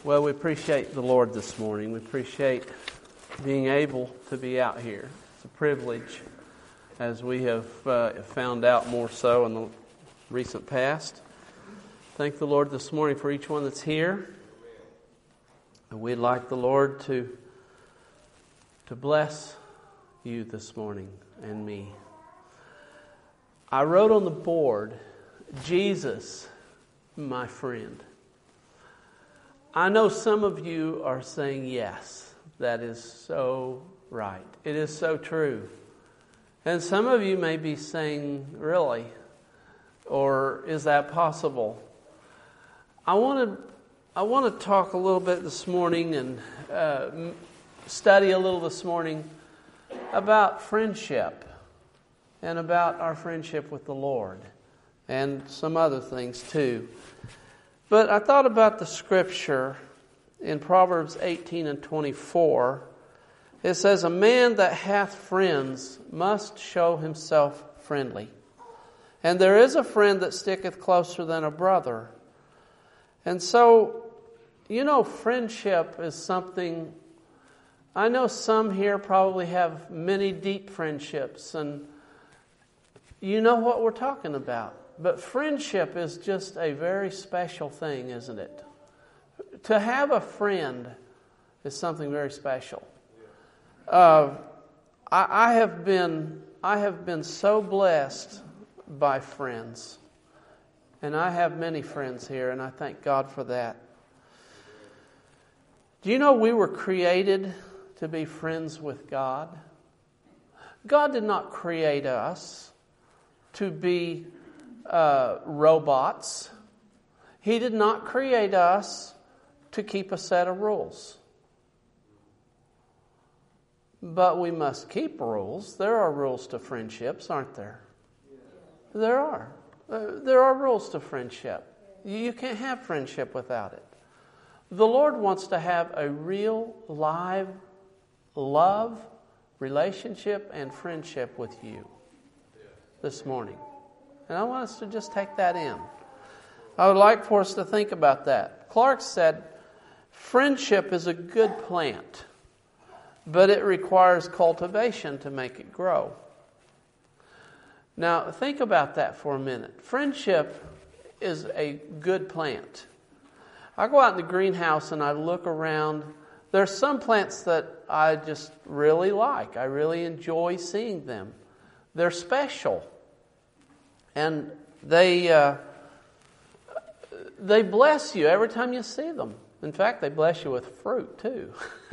Well, we appreciate the Lord this morning. We appreciate being able to be out here. It's a privilege, as we have found out more so in the recent past. Thank the Lord this morning for each one that's here. And we'd like the Lord to bless you this morning and me. I wrote on the board, Jesus, my friend. I know some of you are saying, yes, that is so right. It is so true. And some of you may be saying, really? Or is that possible? I want to talk a little bit this morning and study a little this morning about friendship and about our friendship with the Lord and some other things too. But I thought about the scripture in Proverbs 18 and 24. It says, a man that hath friends must show himself friendly. And there is a friend that sticketh closer than a brother. And so, friendship is something, I know some here probably have many deep friendships, and you know what we're talking about. But friendship is just a very special thing, isn't it? To have a friend is something very special. I have been so blessed by friends. And I have many friends here, and I thank God for that. Do you know we were created to be friends with God? God did not create us to be robots. He did not create us to keep a set of rules. But we must keep rules. There are rules to friendships, aren't there? There are. There are rules to friendship. You can't have friendship without it. The Lord wants to have a real, live love, relationship, and friendship with you this morning. And I want us to just take that in. I would like for us to think about that. Clark said, friendship is a good plant, but it requires cultivation to make it grow. Now, think about that for a minute. Friendship is a good plant. I go out in the greenhouse and I look around. There's some plants that I just really like. I really enjoy seeing them. They're special. And they bless you every time you see them. In fact, they bless you with fruit too.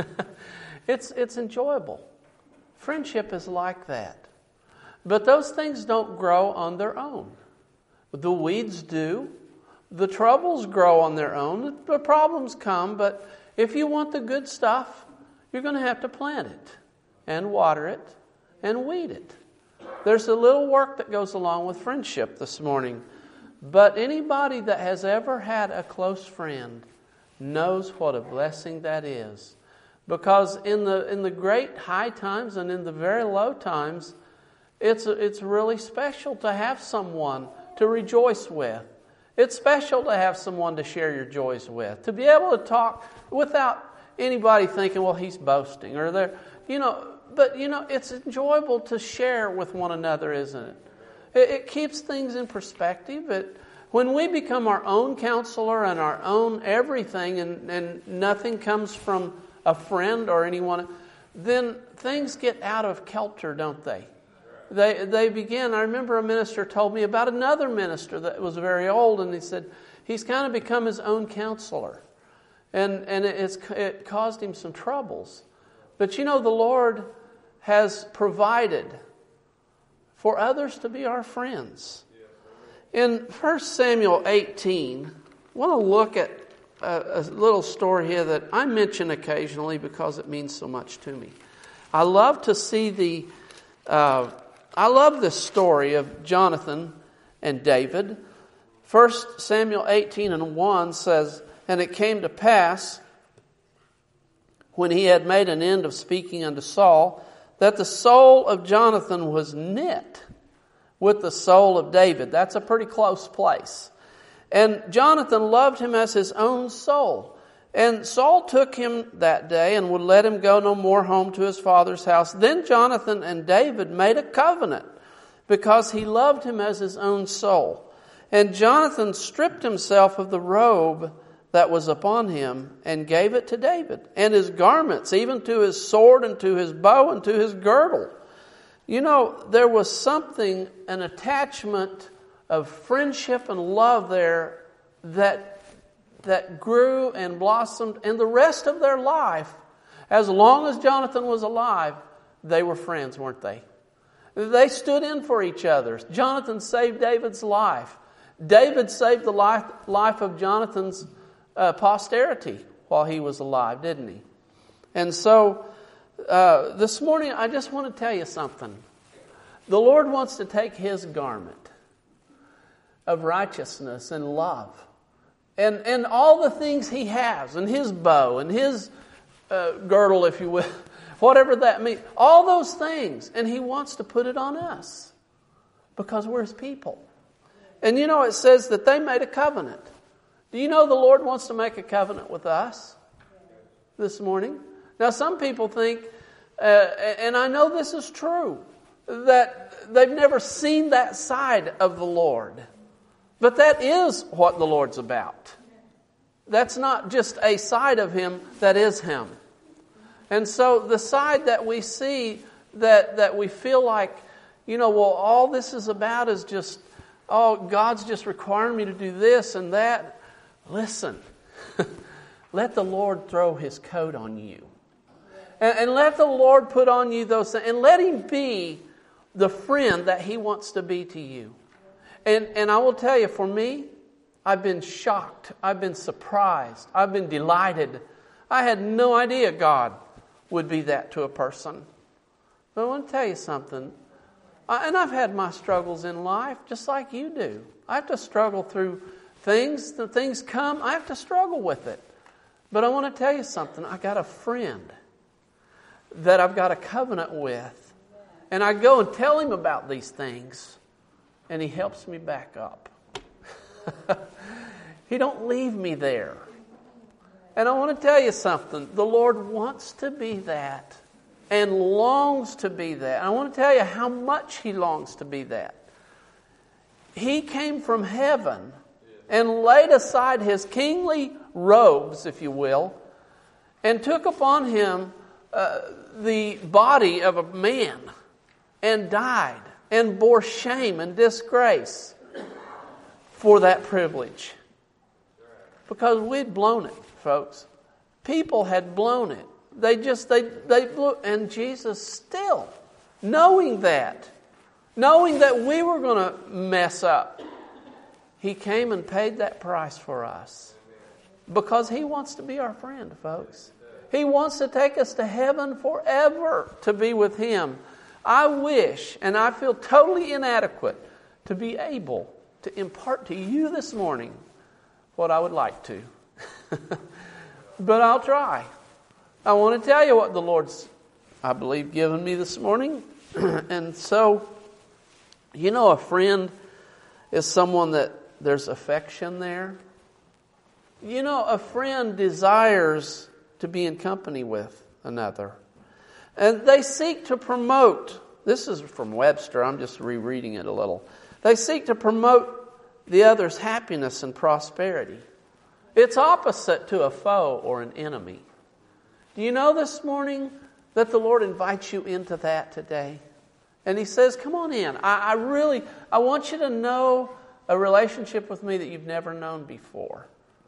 It's enjoyable. Friendship is like that. But those things don't grow on their own. The weeds do. The troubles grow on their own. The problems come, but if you want the good stuff, you're going to have to plant it and water it and weed it. There's a little work that goes along with friendship this morning. But anybody that has ever had a close friend knows what a blessing that is. Because in the great high times and in the very low times, it's really special to have someone to rejoice with. It's special to have someone to share your joys with. To be able to talk without anybody thinking, well, he's boasting. Or they're, But, it's enjoyable to share with one another, isn't it? It keeps things in perspective. When we become our own counselor and our own everything and nothing comes from a friend or anyone, then things get out of kilter, don't they? They begin. I remember a minister told me about another minister that was very old, and he said he's kind of become his own counselor. And it caused him some troubles. But the Lord has provided for others to be our friends. In 1 Samuel 18, I want to look at a little story here that I mention occasionally because it means so much to me. I love to see I love this story of Jonathan and David. 1 Samuel 18 and 1 says, and it came to pass, when he had made an end of speaking unto Saul, that the soul of Jonathan was knit with the soul of David. That's a pretty close place. And Jonathan loved him as his own soul. And Saul took him that day and would let him go no more home to his father's house. Then Jonathan and David made a covenant because he loved him as his own soul. And Jonathan stripped himself of the robe that was upon him and gave it to David, and his garments, even to his sword and to his bow and to his girdle. You know, there was something, an attachment of friendship and love there that grew and blossomed. And the rest of their life, as long as Jonathan was alive, they were friends, weren't they? They stood in for each other. Jonathan saved David's life. David saved the life of Jonathan's posterity while he was alive, didn't he? And so this morning I just want to tell you something. The Lord wants to take His garment of righteousness and love and all the things He has, and His bow and His girdle, if you will, whatever that means, all those things, and He wants to put it on us because we're His people. And you know, it says that they made a covenant. Do you know the Lord wants to make a covenant with us this morning? Now, some people think, and I know this is true, that they've never seen that side of the Lord. But that is what the Lord's about. That's not just a side of Him, that is Him. And so the side that we see, that we feel like, you know, well, all this is about is just, oh, God's just requiring me to do this and that. Listen, let the Lord throw His coat on you. And let the Lord put on you those things. And let Him be the friend that He wants to be to you. And I will tell you, for me, I've been shocked. I've been surprised. I've been delighted. I had no idea God would be that to a person. But I want to tell you something. And I've had my struggles in life, just like you do. I have to struggle through things. The things come, I have to struggle with it. But I want to tell you something. I got a friend that I've got a covenant with. And I go and tell him about these things. And he helps me back up. He don't leave me there. And I want to tell you something. The Lord wants to be that. And longs to be that. I want to tell you how much He longs to be that. He came from heaven and laid aside His kingly robes, if you will, and took upon Him the body of a man and died and bore shame and disgrace for that privilege. Because we'd blown it, folks. People had blown it. They blew, and Jesus still, knowing that we were going to mess up, He came and paid that price for us. Because He wants to be our friend, folks. He wants to take us to heaven forever to be with Him. I wish, and I feel totally inadequate, to be able to impart to you this morning what I would like to. But I'll try. I want to tell you what the Lord's, I believe, given me this morning. And so, you know, a friend is someone that there's affection there. You know, a friend desires to be in company with another. And they seek to promote, this is from Webster, I'm just rereading it a little. They seek to promote the other's happiness and prosperity. It's opposite to a foe or an enemy. Do you know this morning that the Lord invites you into that today? And He says, come on in. I want you to know a relationship with me that you've never known before.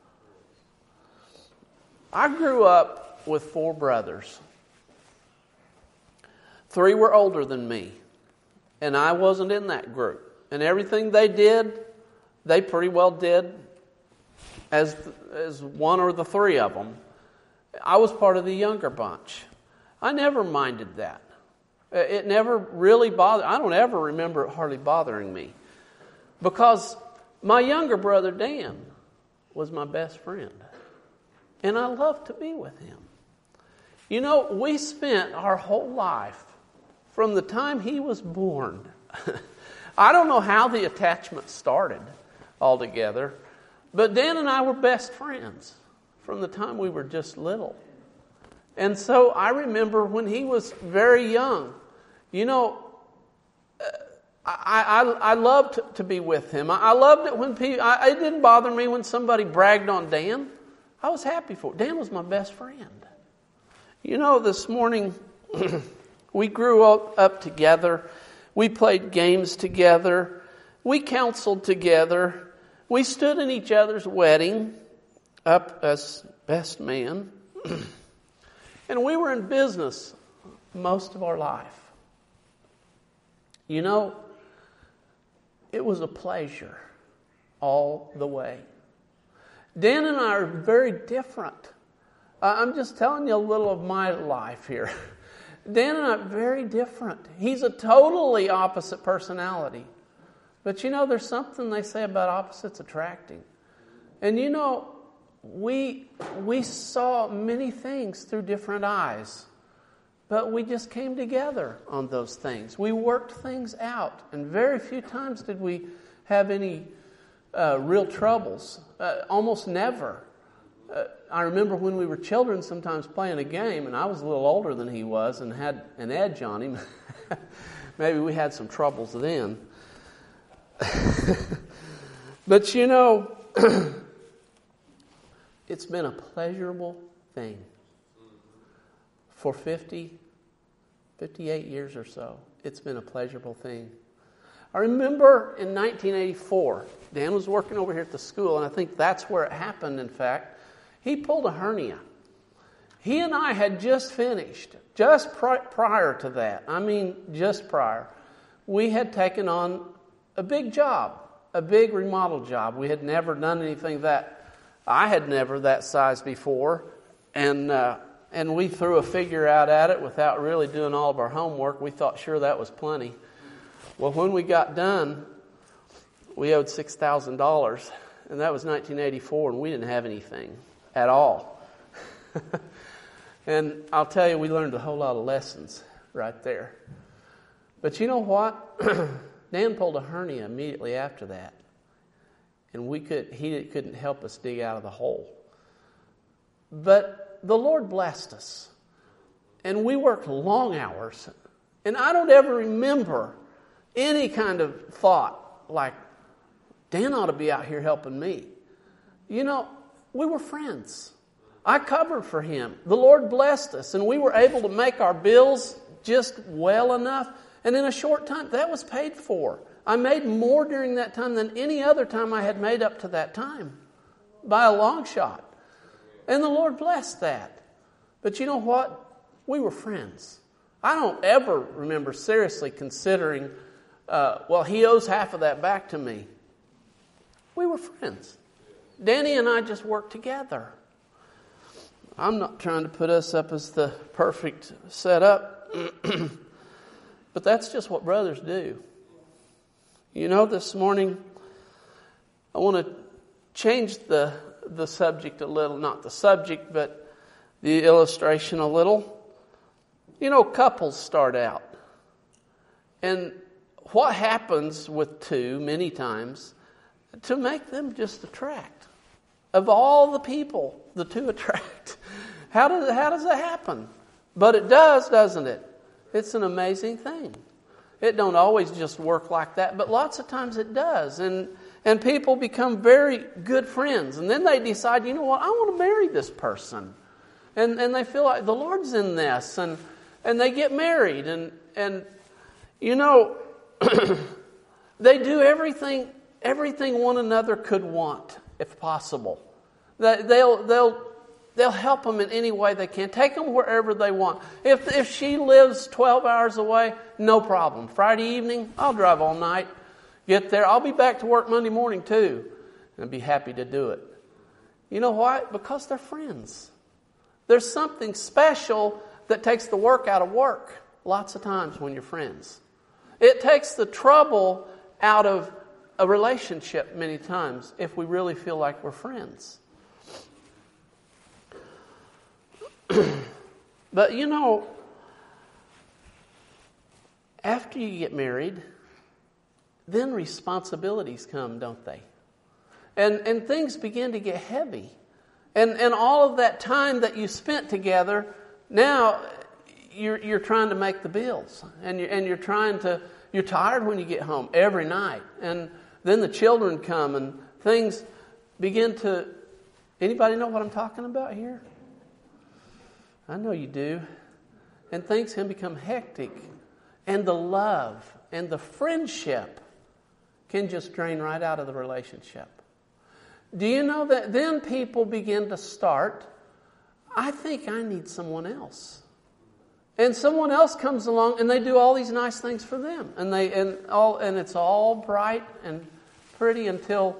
I grew up with 4 brothers. 3 were older than me. And I wasn't in that group. And everything they did, they pretty well did as one or the 3 of them. I was part of the younger bunch. I never minded that. It never really bothered. I don't ever remember it hardly bothering me. Because my younger brother, Dan, was my best friend. And I loved to be with him. You know, we spent our whole life, from the time he was born. I don't know how the attachment started altogether. But Dan and I were best friends from the time we were just little. And so I remember when he was very young, you know, I loved to be with him. I loved it when people, it didn't bother me when somebody bragged on Dan. I was happy for it. Dan was my best friend. You know, this morning we grew up together. We played games together. We counseled together. We stood in each other's wedding up as best man. And we were in business most of our life. You know, it was a pleasure all the way. Dan and I are very different. I'm just telling you a little of my life here. Dan and I are very different. He's a totally opposite personality. But you know, there's something they say about opposites attracting. And you know, we saw many things through different eyes. But we just came together on those things. We worked things out. And very few times did we have any real troubles. Almost never. I remember when we were children sometimes playing a game, and I was a little older than he was and had an edge on him. Maybe we had some troubles then. But you know, it's been a pleasurable thing for 58 years or so. It's been a pleasurable thing. I remember in 1984, Dan was working over here at the school, and I think that's where it happened, in fact. He pulled a hernia. He and I had just finished, just prior to that, just prior, we had taken on a big job, a big remodel job. We had never done anything I had never that size before, and we threw a figure out at it without really doing all of our homework. We thought sure that was plenty. Well, when we got done, we owed $6,000, and that was 1984, and we didn't have anything at all. And I'll tell you, we learned a whole lot of lessons right there. But you know what? Dan pulled a hernia immediately after that, and he couldn't help us dig out of the hole. But the Lord blessed us, and we worked long hours, and I don't ever remember any kind of thought like, Dan ought to be out here helping me. You know, we were friends. I covered for him. The Lord blessed us, and we were able to make our bills just well enough. And in a short time, that was paid for. I made more during that time than any other time I had made up to that time, by a long shot. And the Lord blessed that. But you know what? We were friends. I don't ever remember seriously considering, he owes half of that back to me. We were friends. Danny and I just worked together. I'm not trying to put us up as the perfect setup, but that's just what brothers do. You know, this morning, I want to change the subject a little. Not the subject, but the illustration a little. You know, couples start out. And what happens with two, many times, to make them just attract? Of all the people, the two attract. How does that happen? But it does, doesn't it? It's an amazing thing. It don't always just work like that, but lots of times it does. And people become very good friends. And then they decide, you know what, I want to marry this person. And they feel like the Lord's in this. And they get married. And you know, they do everything one another could want, if possible. They'll help them in any way they can. Take them wherever they want. If she lives 12 hours away, no problem. Friday evening, I'll drive all night. Get there. I'll be back to work Monday morning too. And be happy to do it. You know why? Because they're friends. There's something special that takes the work out of work lots of times when you're friends. It takes the trouble out of a relationship many times if we really feel like we're friends. But you know, after you get married, then responsibilities come, don't they? And things begin to get heavy. And all of that time that you spent together, now you're trying to make the bills. And you're tired when you get home every night. And then the children come and things begin to... Anybody know what I'm talking about here? I know you do. And things can become hectic. And the love and the friendship can just drain right out of the relationship. Do you know that then people begin to start, I think I need someone else. And someone else comes along and they do all these nice things for them. And it's all bright and pretty until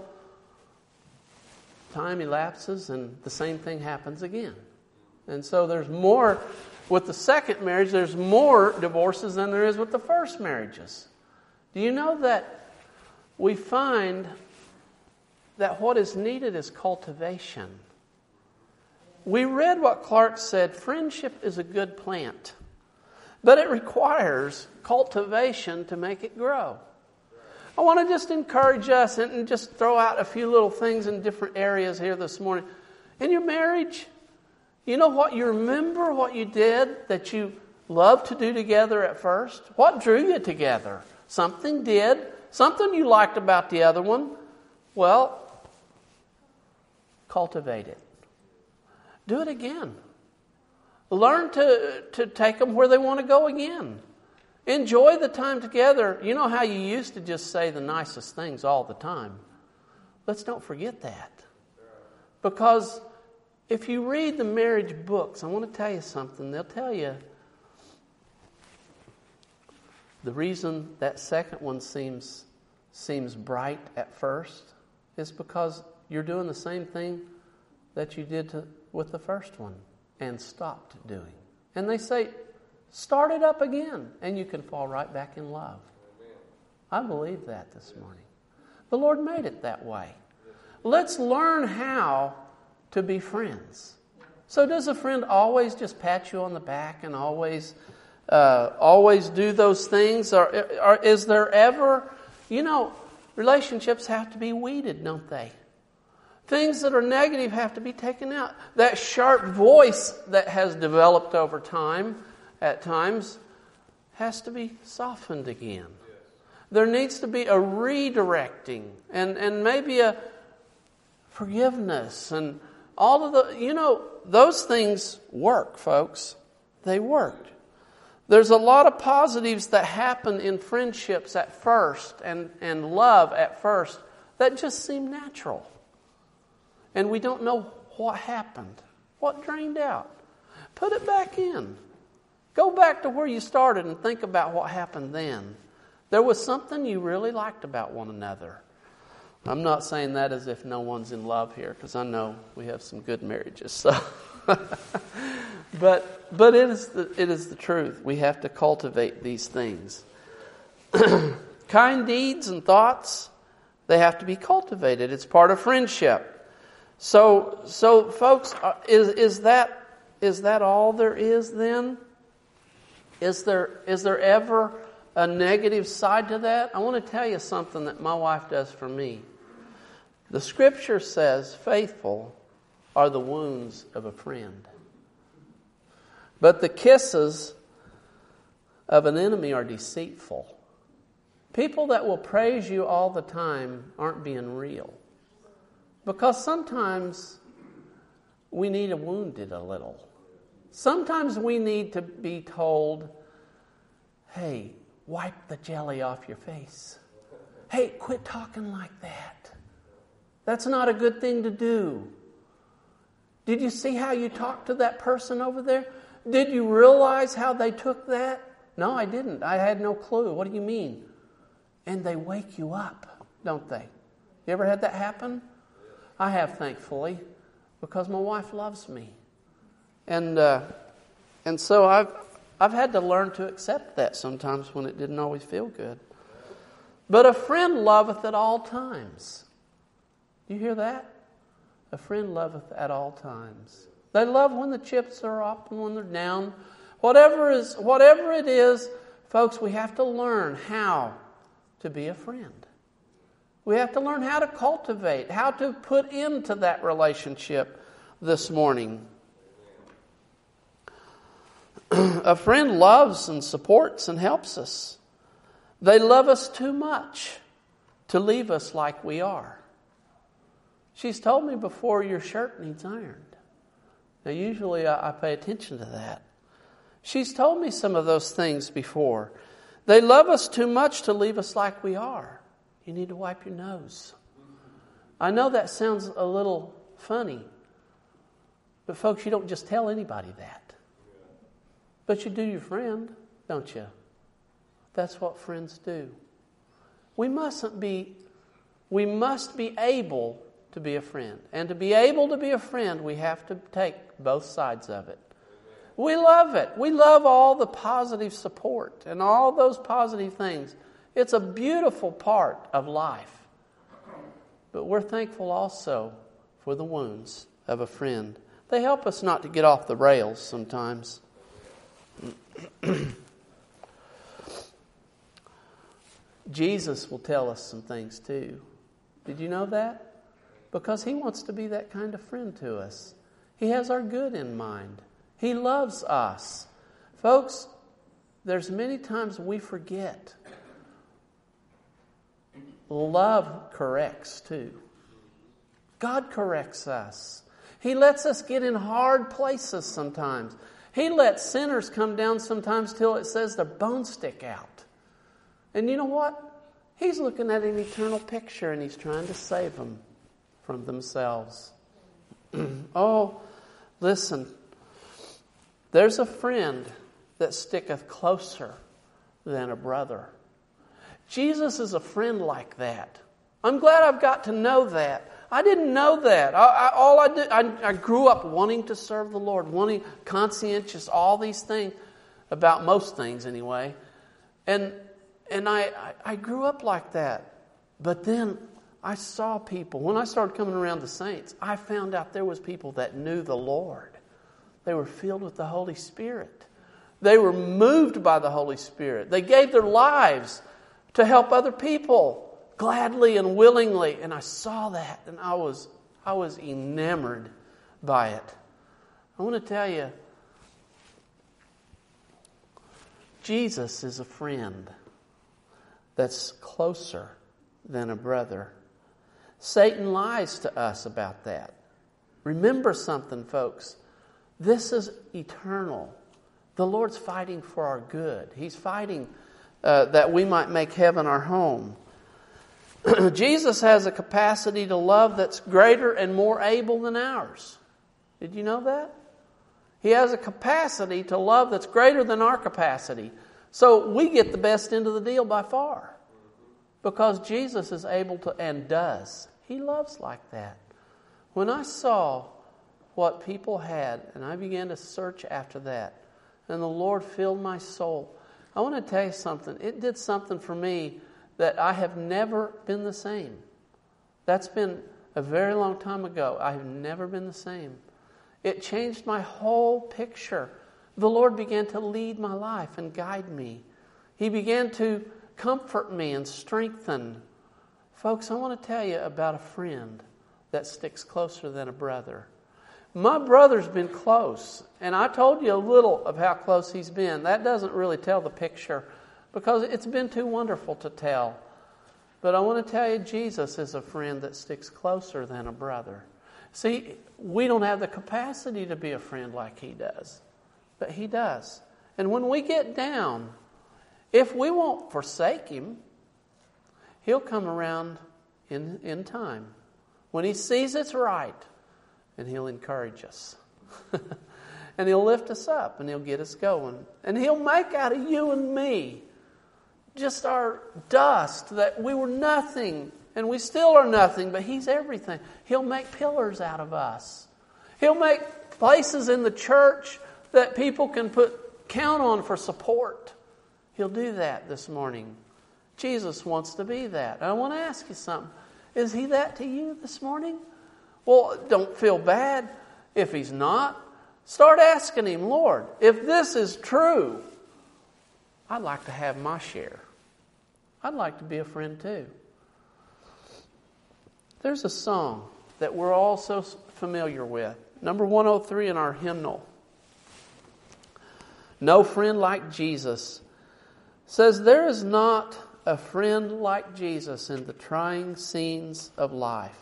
time elapses and the same thing happens again. And so there's more, with the second marriage, there's more divorces than there is with the first marriages. Do you know that we find that what is needed is cultivation? We read what Clark said, friendship is a good plant, but it requires cultivation to make it grow. I want to just encourage us and just throw out a few little things in different areas here this morning. In your marriage, you know what? You remember what you did that you loved to do together at first? What drew you together? Something did. Something you liked about the other one. Well, cultivate it. Do it again. Learn to take them where they want to go again. Enjoy the time together. You know how you used to just say the nicest things all the time. Let's don't forget that. Because if you read the marriage books, I want to tell you something. They'll tell you the reason that second one seems bright at first is because you're doing the same thing that you did with the first one and stopped doing. And they say, start it up again, and you can fall right back in love. I believe that this morning. The Lord made it that way. Let's learn how to be friends. So does a friend always just pat you on the back and always do those things? Or is there ever, relationships have to be weeded, don't they? Things that are negative have to be taken out. That sharp voice that has developed over time, at times, has to be softened again. There needs to be a redirecting and maybe a forgiveness and all of those things work, folks. They work. There's a lot of positives that happen in friendships at first and love at first that just seem natural. And we don't know what happened, what drained out. Put it back in. Go back to where you started and think about what happened then. There was something you really liked about one another. I'm not saying that as if no one's in love here, because I know we have some good marriages. So, but it is the truth. We have to cultivate these things. Kind deeds and thoughts, they have to be cultivated. It's part of friendship. So folks, is that all there is then? Is there ever a negative side to that? I want to tell you something that my wife does for me. The Scripture says, faithful are the wounds of a friend, but the kisses of an enemy are deceitful. People that will praise you all the time aren't being real. Because sometimes we need a wounded a little. Sometimes we need to be told, hey, wipe the jelly off your face. Hey, quit talking like that. That's not a good thing to do. Did you see how you talked to that person over there? Did you realize how they took that? No, I didn't. I had no clue. What do you mean? And they wake you up, don't they? You ever had that happen? I have, thankfully, because my wife loves me. And so I've had to learn to accept that sometimes when it didn't always feel good. But a friend loveth at all times. Do you hear that? A friend loveth at all times. They love when the chips are up and when they're down. Whatever it is, folks, we have to learn how to be a friend. We have to learn how to cultivate, how to put into that relationship this morning. A friend loves and supports and helps us. They love us too much to leave us like we are. She's told me before, your shirt needs ironed. Now, usually I pay attention to that. She's told me some of those things before. They love us too much to leave us like we are. You need to wipe your nose. I know that sounds a little funny, but folks, you don't just tell anybody that. But you do your friend, don't you? That's what friends do. We must be able to be a friend. And to be able to be a friend, we have to take both sides of it. We love it. We love all the positive support and all those positive things. It's a beautiful part of life. But we're thankful also for the wounds of a friend. They help us not to get off the rails sometimes. Jesus will tell us some things too. Did you know that? Because He wants to be that kind of friend to us. He has our good in mind. He loves us. Folks, there's many times we forget. Love corrects too. God corrects us. He lets us get in hard places sometimes. He lets sinners come down sometimes till it says their bones stick out. And you know what? He's looking at an eternal picture and He's trying to save them from themselves. Oh, listen. There's a friend that sticketh closer than a brother. Jesus is a friend like that. I'm glad I've got to know that. I didn't know that. I grew up wanting to serve the Lord, wanting conscientious, all these things, about most things anyway. And I grew up like that. But then I saw people. When I started coming around the saints, I found out there was people that knew the Lord. They were filled with the Holy Spirit. They were moved by the Holy Spirit. They gave their lives to help other people gladly and willingly. And I saw that and I was enamored by it. I want to tell you, Jesus is a friend that's closer than a brother. Satan lies to us about that. Remember something, folks. This is eternal. The Lord's fighting for our good. He's fighting that we might make heaven our home. Jesus has a capacity to love that's greater and more able than ours. Did you know that? He has a capacity to love that's greater than our capacity. So we get the best end of the deal by far. Because Jesus is able to and does. He loves like that. When I saw what people had, and I began to search after that, and the Lord filled my soul, I want to tell you something. It did something for me that I have never been the same. That's been a very long time ago. I have never been the same. It changed my whole picture. The Lord began to lead my life and guide me. He began to comfort me and strengthen. Folks, I want to tell you about a friend that sticks closer than a brother. My brother's been close, and I told you a little of how close he's been. That doesn't really tell the picture because it's been too wonderful to tell. But I want to tell you, Jesus is a friend that sticks closer than a brother. See, we don't have the capacity to be a friend like He does, but He does. And when we get down, if we won't forsake Him, He'll come around in time. When He sees it's right, and He'll encourage us. And He'll lift us up, and He'll get us going. And He'll make out of you and me just our dust, that we were nothing, and we still are nothing, but He's everything. He'll make pillars out of us. He'll make places in the church that people can count on for support. He'll do that this morning. Jesus wants to be that. And I want to ask you something. Is He that to you this morning? Well, don't feel bad if He's not. Start asking Him, Lord, if this is true, I'd like to have my share. I'd like to be a friend too. There's a song that we're all so familiar with. number 103 in our hymnal. No friend like Jesus. Says, there is not a friend like Jesus in the trying scenes of life.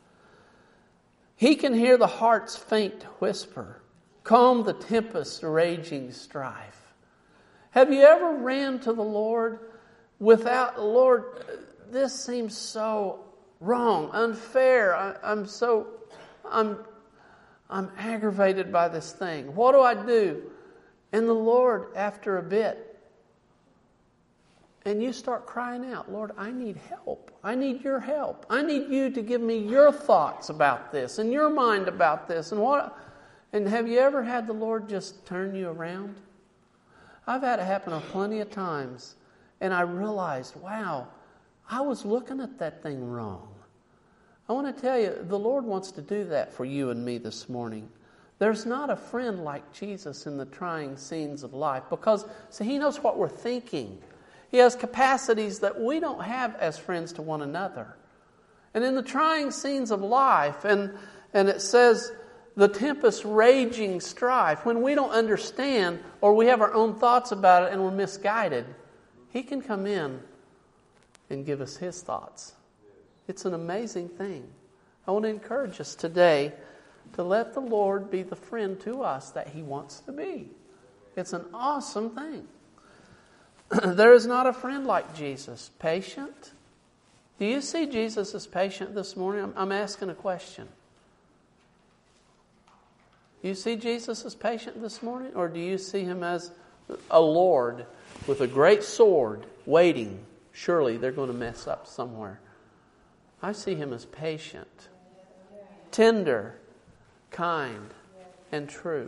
He can hear the heart's faint whisper, calm the tempest's raging strife. Have you ever ran to the Lord without, Lord, this seems so wrong, unfair. I'm aggravated by this thing. What do I do? And the Lord, after a bit, and you start crying out, Lord, I need help. I need your help. I need you to give me your thoughts about this and your mind about this. And have you ever had the Lord just turn you around? I've had it happen plenty of times. And I realized, wow, I was looking at that thing wrong. I want to tell you, the Lord wants to do that for you and me this morning. There's not a friend like Jesus in the trying scenes of life because, see, He knows what we're thinking. He has capacities that we don't have as friends to one another. And in the trying scenes of life, and it says the tempest raging strife, when we don't understand or we have our own thoughts about it and we're misguided, He can come in and give us His thoughts. It's an amazing thing. I want to encourage us today to let the Lord be the friend to us that He wants to be. It's an awesome thing. There is not a friend like Jesus. Patient? Do you see Jesus as patient this morning? I'm asking a question. Do you see Jesus as patient this morning? Or do you see Him as a Lord with a great sword waiting? Surely they're going to mess up somewhere. I see Him as patient, tender, kind, and true.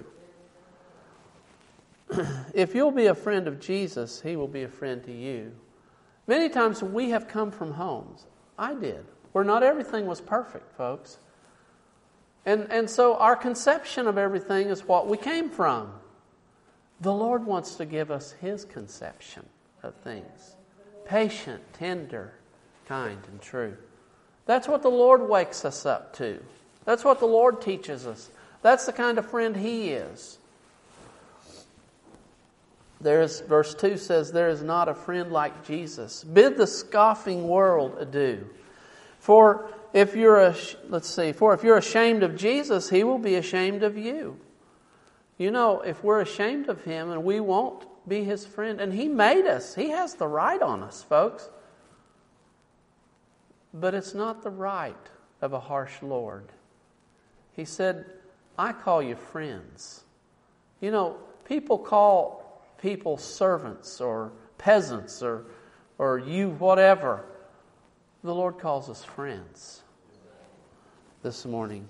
If you'll be a friend of Jesus, He will be a friend to you. Many times we have come from homes, I did, where not everything was perfect, folks. And so our conception of everything is what we came from. The Lord wants to give us His conception of things. Patient, tender, kind, and true. That's what the Lord wakes us up to. That's what the Lord teaches us. That's the kind of friend He is. Verse 2 says, there is not a friend like Jesus. Bid the scoffing world adieu. For if you're ashamed of Jesus, He will be ashamed of you. You know, if we're ashamed of Him and we won't be His friend, and He made us, He has the right on us, folks. But it's not the right of a harsh Lord. He said, I call you friends. You know, people call people servants or peasants or you whatever. The Lord calls us friends this morning.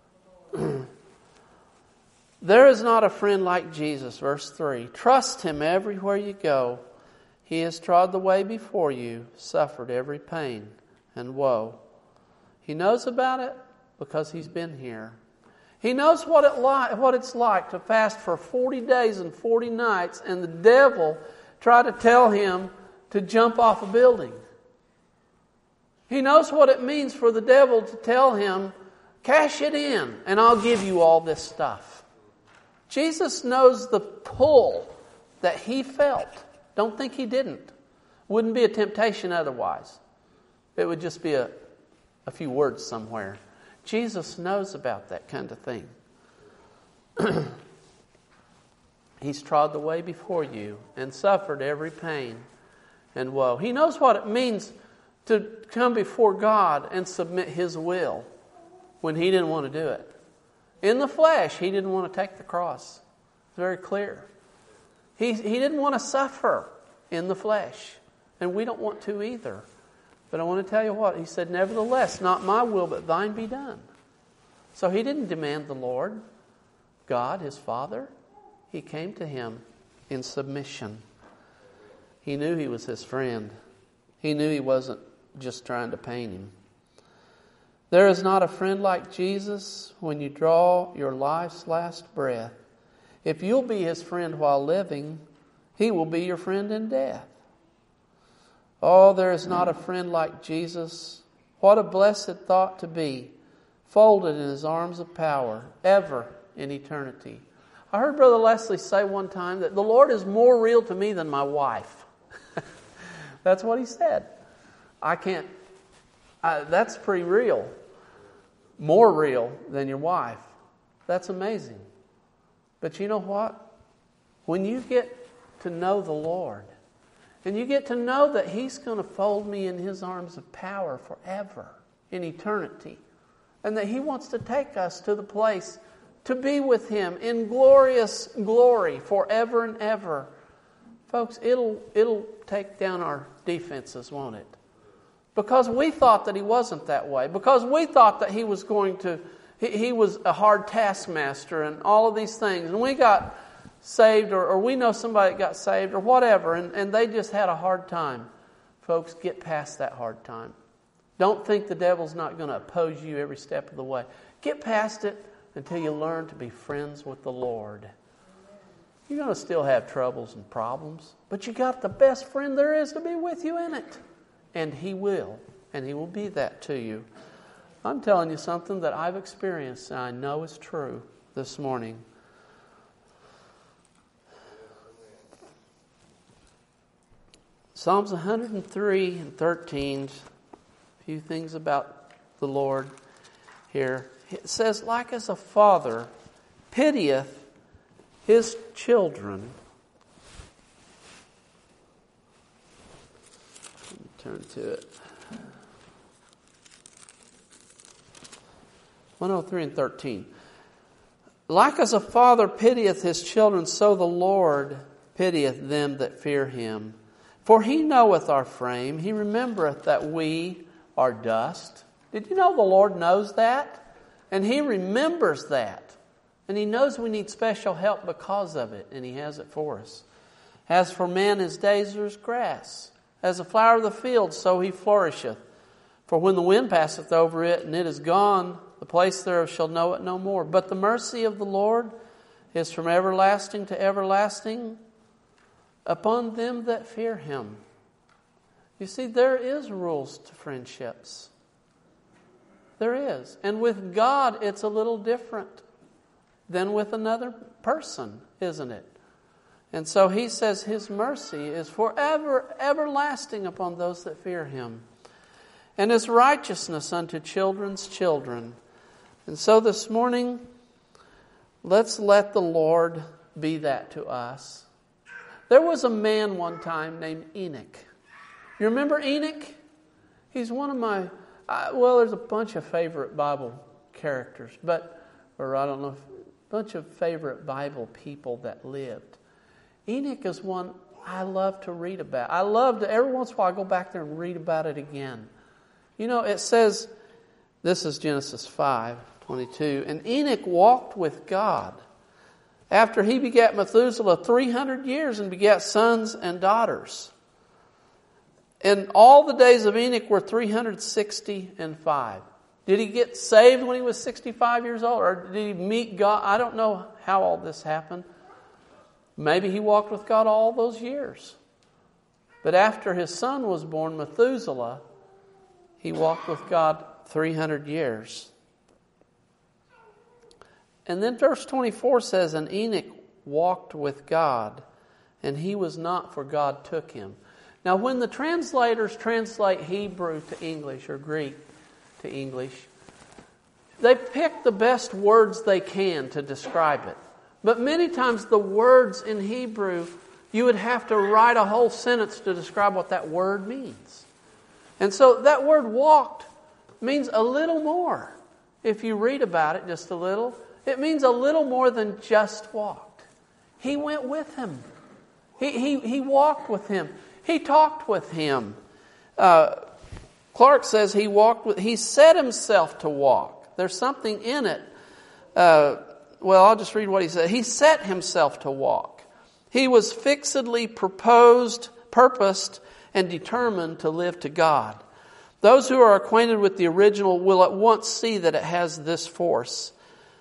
There is not a friend like Jesus, verse 3. Trust Him everywhere you go. He has trod the way before you, suffered every pain and woe. He knows about it because He's been here. He knows what it's like to fast for 40 days and 40 nights and the devil try to tell him to jump off a building. He knows what it means for the devil to tell him, cash it in and I'll give you all this stuff. Jesus knows the pull that He felt. Don't think He didn't. Wouldn't be a temptation otherwise. It would just be a few words somewhere. Jesus knows about that kind of thing. He's trod the way before you and suffered every pain and woe. He knows what it means to come before God and submit His will when He didn't want to do it. In the flesh, He didn't want to take the cross. It's very clear. He didn't want to suffer in the flesh. And we don't want to either. But I want to tell you what, He said, nevertheless, not my will, but thine be done. So He didn't demand the Lord, God, His Father. He came to Him in submission. He knew He was His friend. He knew He wasn't just trying to pain Him. There is not a friend like Jesus when you draw your life's last breath. If you'll be His friend while living, He will be your friend in death. Oh, there is not a friend like Jesus. What a blessed thought to be folded in His arms of power, ever in eternity. I heard Brother Leslie say one time that the Lord is more real to me than my wife. That's what he said. That's pretty real. More real than your wife. That's amazing. But you know what? When you get to know the Lord, and you get to know that He's going to fold me in His arms of power forever, in eternity, and that He wants to take us to the place to be with Him in glorious glory forever and ever. Folks, it'll take down our defenses, won't it? Because we thought that He wasn't that way. Because we thought that He was He was a hard taskmaster and all of these things. And we got saved, or we know somebody that got saved, or whatever, and they just had a hard time. Folks, get past that hard time. Don't think the devil's not going to oppose you every step of the way. Get past it until you learn to be friends with the Lord. You're going to still have troubles and problems, but you got the best friend there is to be with you in it. And He will be that to you. I'm telling you something that I've experienced and I know is true this morning. Psalms 103 and 13, a few things about the Lord here. It says, like as a father pitieth his children. Let me turn to it. 103 and 13. Like as a father pitieth his children, so the Lord pitieth them that fear Him. For He knoweth our frame. He remembereth that we are dust. Did you know the Lord knows that? And He remembers that. And He knows we need special help because of it. And He has it for us. As for man, his days are as grass. As a flower of the field, so he flourisheth. For when the wind passeth over it, and it is gone, the place thereof shall know it no more. But the mercy of the Lord is from everlasting to everlasting upon them that fear Him. You see, there is rules to friendships. There is. And with God, it's a little different than with another person, isn't it? And so He says His mercy is forever, everlasting upon those that fear Him. And His righteousness unto children's children. And so this morning, let's let the Lord be that to us. There was a man one time named Enoch. You remember Enoch? He's one of my, there's a bunch of favorite Bible characters, a bunch of favorite Bible people that lived. Enoch is one I love to read about. I love to, every once in a while, I go back there and read about it again. You know, it says, this is Genesis 5:22, and Enoch walked with God after he begat Methuselah 300 years and begat sons and daughters. And all the days of Enoch were 365. Did he get saved when he was 65 years old? Or did he meet God? I don't know how all this happened. Maybe he walked with God all those years. But after his son was born, Methuselah, he walked with God 300 years. And then verse 24 says, and Enoch walked with God, and he was not, for God took him. Now, when the translators translate Hebrew to English or Greek to English, they pick the best words they can to describe it. But many times the words in Hebrew, you would have to write a whole sentence to describe what that word means. And so that word walked means a little more. If you read about it just a little, it means a little more than just walked. He went with him. He walked with him. He talked with him. Clark says he set himself to walk. There's something in it. I'll just read what he said. He set himself to walk. He was fixedly purposed, and determined to live to God. Those who are acquainted with the original will at once see that it has this force.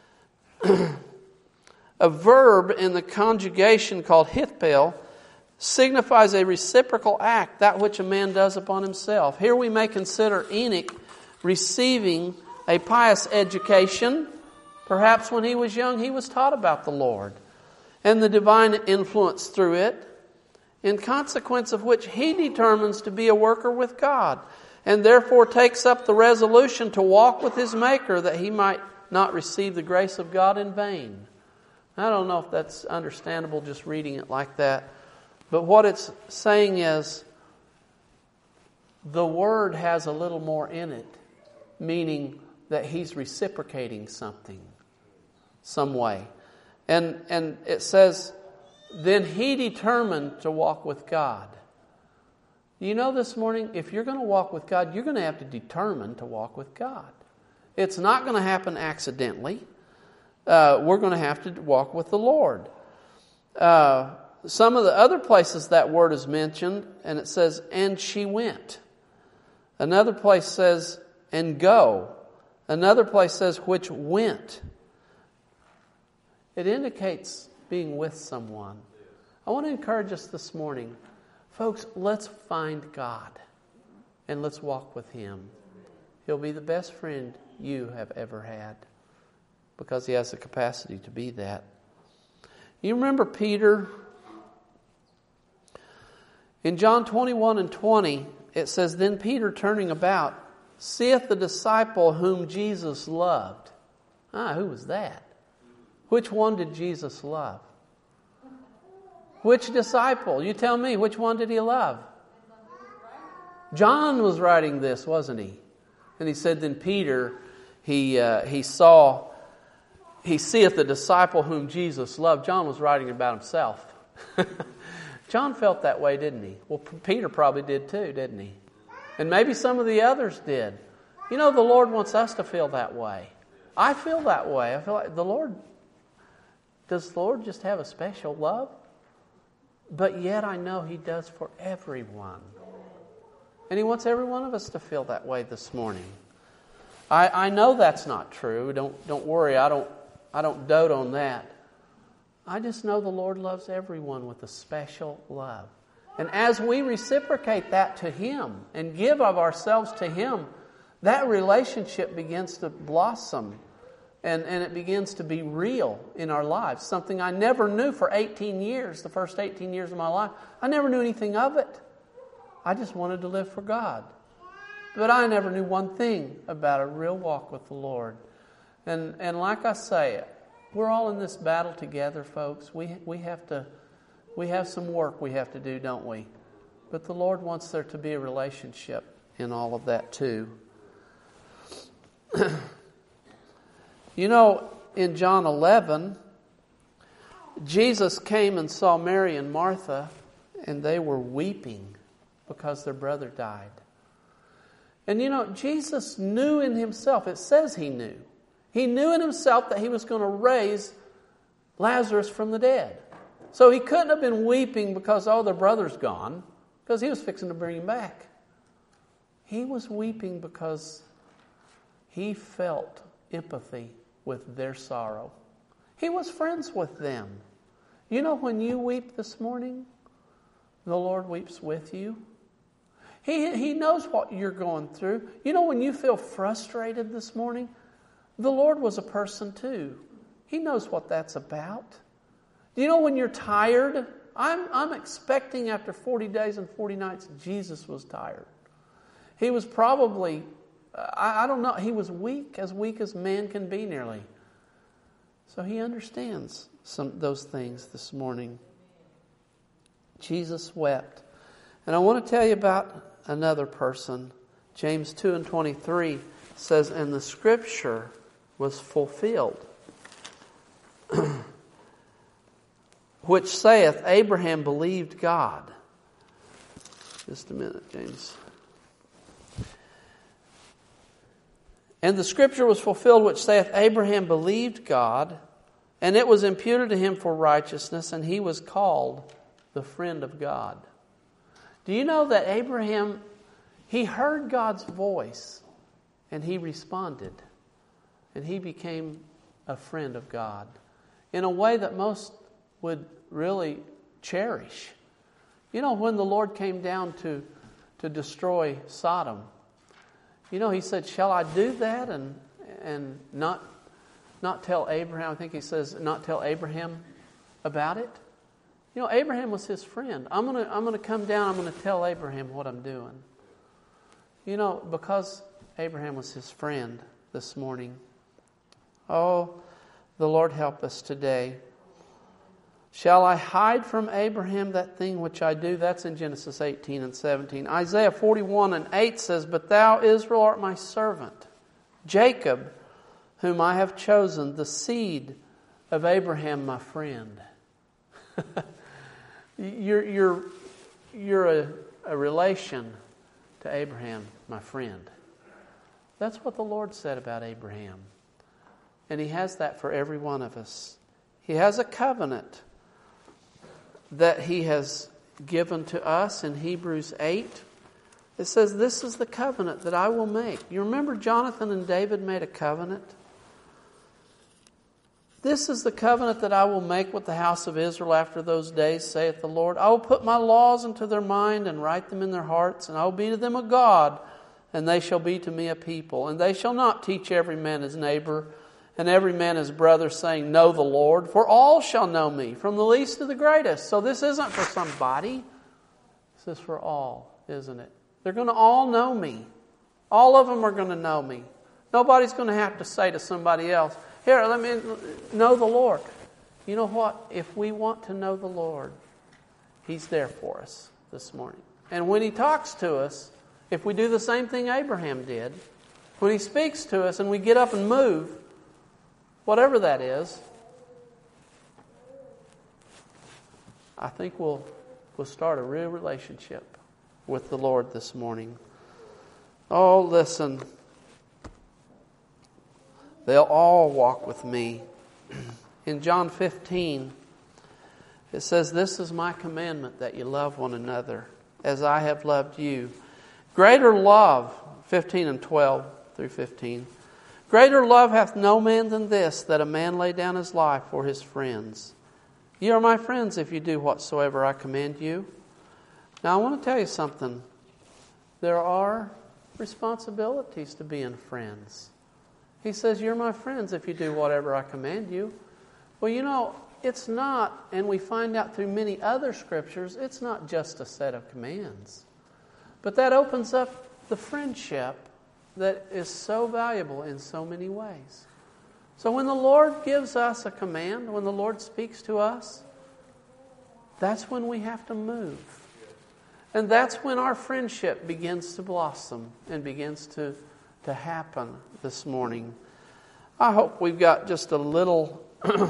A verb in the conjugation called hithpel signifies a reciprocal act, that which a man does upon himself. Here we may consider Enoch receiving a pious education. Perhaps when he was young, he was taught about the Lord and the divine influence through it, in consequence of which he determines to be a worker with God, and therefore takes up the resolution to walk with his Maker, that he might not receive the grace of God in vain. I don't know if that's understandable just reading it like that, but what it's saying is the Word has a little more in it, meaning that he's reciprocating something, some way. And it says, then he determined to walk with God. You know, this morning, if you're going to walk with God, you're going to have to determine to walk with God. It's not going to happen accidentally. We're going to have to walk with the Lord. Some of the other places that word is mentioned, and it says, and she went. Another place says, and go. Another place says, which went. It indicates being with someone. I want to encourage us this morning. Folks, let's find God and let's walk with Him. He'll be the best friend you have ever had because He has the capacity to be that. You remember Peter? In John 21 and 20, it says, then Peter, turning about, seeth the disciple whom Jesus loved. Who was that? Which one did Jesus love? Which disciple? You tell me, which one did He love? John was writing this, wasn't he? And he said, then Peter, he seeth the disciple whom Jesus loved. John was writing about himself. John felt that way, didn't he? Well, Peter probably did too, didn't he? And maybe some of the others did. You know, the Lord wants us to feel that way. I feel that way. I feel like does the Lord just have a special love? But yet I know He does for everyone. And He wants every one of us to feel that way this morning. I know that's not true. Don't worry. I don't dote on that. I just know the Lord loves everyone with a special love. And as we reciprocate that to Him and give of ourselves to Him, that relationship begins to blossom and it begins to be real in our lives. Something I never knew for 18 years, the first 18 years of my life. I never knew anything of it. I just wanted to live for God. But I never knew one thing about a real walk with the Lord. And like I say, we're all in this battle together, folks. We have some work we have to do, don't we? But the Lord wants there to be a relationship in all of that too. You know, in John 11, Jesus came and saw Mary and Martha, and they were weeping because their brother died. And you know, Jesus knew in Himself, it says He knew. He knew in Himself that He was going to raise Lazarus from the dead. So He couldn't have been weeping because, their brother's gone, because He was fixing to bring him back. He was weeping because He felt empathy with their sorrow. He was friends with them. You know, when you weep this morning, the Lord weeps with you. He knows what you're going through. You know, when you feel frustrated this morning, the Lord was a person too. He knows what that's about. Do you know when you're tired? I'm expecting after 40 days and 40 nights, Jesus was tired. He was probably, I don't know, He was weak as man can be nearly. So He understands those things this morning. Jesus wept. And I want to tell you about another person. James 2 and 23 says, and the Scripture was fulfilled, which saith, Abraham believed God. Just a minute, James. And the Scripture was fulfilled, which saith, Abraham believed God, and it was imputed to him for righteousness, and he was called the friend of God. Do you know that Abraham, he heard God's voice, and he responded, and he became a friend of God in a way that most would really cherish. You know, when the Lord came down to destroy Sodom, you know, He said, shall I do that? And and not tell Abraham. I think he says not tell Abraham about it. You know, Abraham was his friend. I'm gonna come down. I'm gonna tell Abraham what I'm doing. You know, because Abraham was his friend this morning. Oh, the Lord help us today. Shall I hide from Abraham that thing which I do? That's in Genesis 18 and 17. Isaiah 41 and 8 says, But thou, Israel, art my servant, Jacob, whom I have chosen, the seed of Abraham, my friend. You're a relation to Abraham, my friend. That's what the Lord said about Abraham. And He has that for every one of us. He has a covenant that He has given to us in Hebrews 8. It says, This is the covenant that I will make. You remember Jonathan and David made a covenant? This is the covenant that I will make with the house of Israel after those days, saith the Lord. I will put my laws into their mind and write them in their hearts, and I will be to them a God, and they shall be to me a people. And they shall not teach every man his neighbor, and every man his brother, saying, Know the Lord, for all shall know me, from the least to the greatest. So this isn't for somebody. This is for all, isn't it? They're going to all know me. All of them are going to know me. Nobody's going to have to say to somebody else, Here, let me know the Lord. You know what? If we want to know the Lord, He's there for us this morning. And when He talks to us, if we do the same thing Abraham did, when He speaks to us and we get up and move, whatever that is, I think we'll start a real relationship with the Lord this morning. Oh, listen. They'll all walk with me. In John 15, it says, This is my commandment, that you love one another as I have loved you. Greater love, 15 and 12 through 15. Greater love hath no man than this, that a man lay down his life for his friends. Ye are my friends if you do whatsoever I command you. Now I want to tell you something. There are responsibilities to being friends. He says, You're my friends if you do whatever I command you. Well, you know, it's not, and we find out through many other scriptures, it's not just a set of commands. But that opens up the friendship that is so valuable in so many ways. So when the Lord gives us a command, when the Lord speaks to us, that's when we have to move. And that's when our friendship begins to blossom and begins to happen this morning. I hope we've got just a little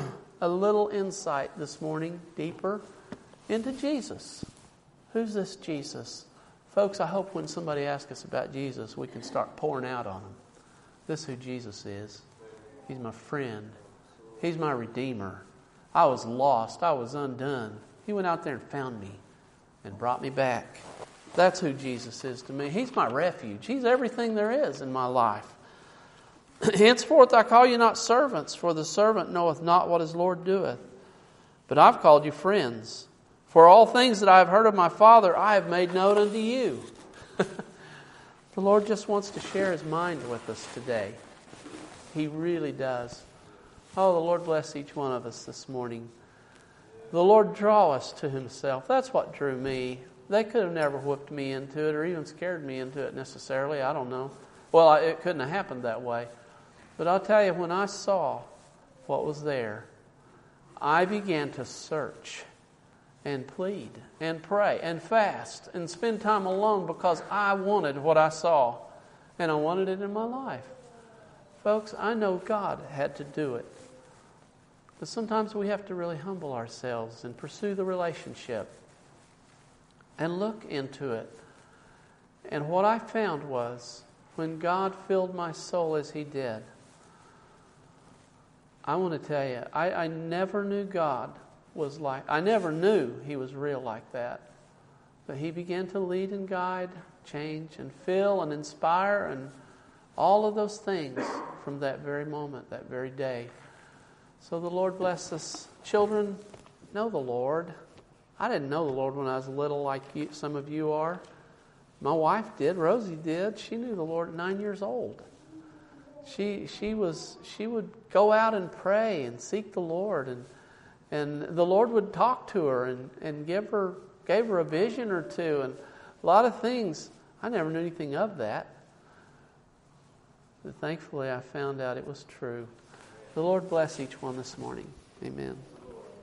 insight this morning, deeper, into Jesus. Who's this Jesus? Folks, I hope when somebody asks us about Jesus, we can start pouring out on them. This is who Jesus is. He's my friend. He's my Redeemer. I was lost. I was undone. He went out there and found me and brought me back. That's who Jesus is to me. He's my refuge. He's everything there is in my life. Henceforth I call you not servants, for the servant knoweth not what his Lord doeth. But I've called you friends. For all things that I have heard of my Father, I have made known unto you. The Lord just wants to share His mind with us today. He really does. Oh, the Lord bless each one of us this morning. The Lord draw us to Himself. That's what drew me. They could have never whipped me into it or even scared me into it necessarily. I don't know. Well, it couldn't have happened that way. But I'll tell you, when I saw what was there, I began to search and plead and pray and fast and spend time alone because I wanted what I saw and I wanted it in my life. Folks, I know God had to do it. But sometimes we have to really humble ourselves and pursue the relationship and look into it. And what I found was, when God filled my soul as He did, I want to tell you, I never knew God was like, I never knew He was real like that. But He began to lead and guide, change and fill and inspire and all of those things from that very moment, that very day. So the Lord bless us. Children, know the Lord. I didn't know the Lord when I was little like you, some of you are. My wife did. Rosie did. She knew the Lord at 9 years old. she would go out and pray and seek the Lord, and the Lord would talk to her and gave her a vision or two, and a lot of things. I never knew anything of that. But thankfully I found out it was true. The Lord bless each one this morning. Amen.